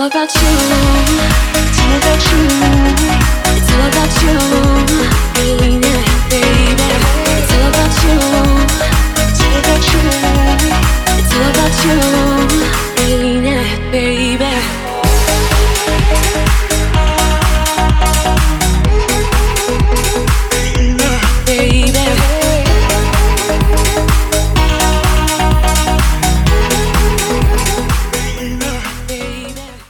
about you. It's all about you. It's all about you, baby, baby. It's all about you. It's all about you. It's all about you.